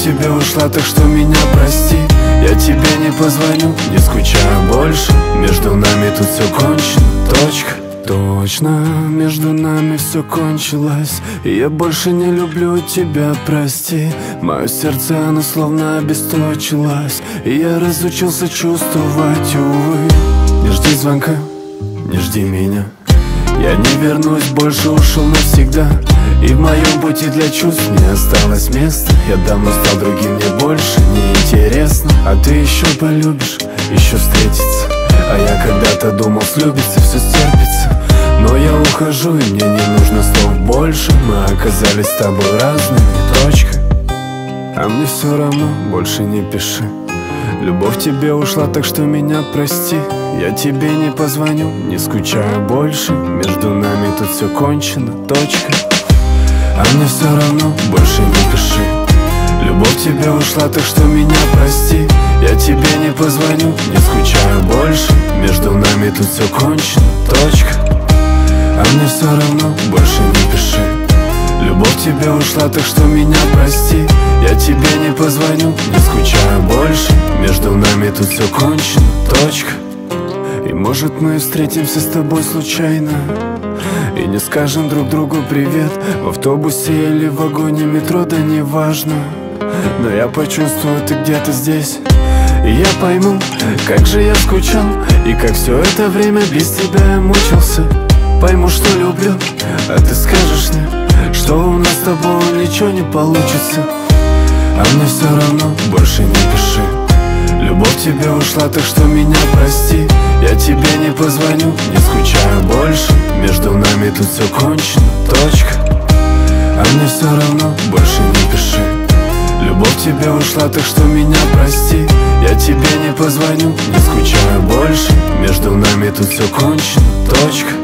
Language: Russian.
тебе ушла, так что меня прости. Я тебе не позвоню, не скучаю больше. Между нами тут все кончено, точка. Точно, между нами все кончилось, и я больше не люблю тебя, прости. Мое сердце, оно словно обесточилось, и я разучился чувствовать, увы. Не жди звонка, не жди меня. Я не вернусь, больше ушел навсегда. И в моем пути для чувств не осталось места. Я давно стал другим, мне больше не интересно. А ты еще полюбишь, еще встретиться. А я когда-то думал, слюбится, все стерпится. Но я ухожу, и мне не нужно слов больше. Мы оказались с тобой разными, точка. А мне все равно, больше не пиши. Любовь тебе ушла, так что меня прости. Я тебе не позвоню, не скучаю больше. Между нами тут все кончено, точка. А мне все равно, больше не пиши. Любовь тебе ушла, так что меня прости. Я тебе не позвоню, не скучаю больше. Между нами тут все кончено, точка. А мне все равно, больше не пиши. Любовь тебе ушла, так что меня прости. Я тебе не позвоню, не скучаю больше. Между нами тут все кончено, точка. И может мы встретимся с тобой случайно и не скажем друг другу привет. В автобусе или в вагоне метро, да неважно. Но я почувствую, ты где-то здесь. И я пойму, как же я скучал, и как все это время без тебя я мучился. Пойму, что люблю, а ты скажешь мне, что у нас с тобой ничего не получится. А мне все равно, больше не пиши. Любовь тебе ушла, так что меня прости. Я тебе не позвоню, не скучаю больше. Между нами тут все кончено, точка. А мне все равно, больше не пиши. Любовь тебе ушла, так что меня прости. Я тебе не позвоню, не скучаю больше. Между нами тут все кончено, точка.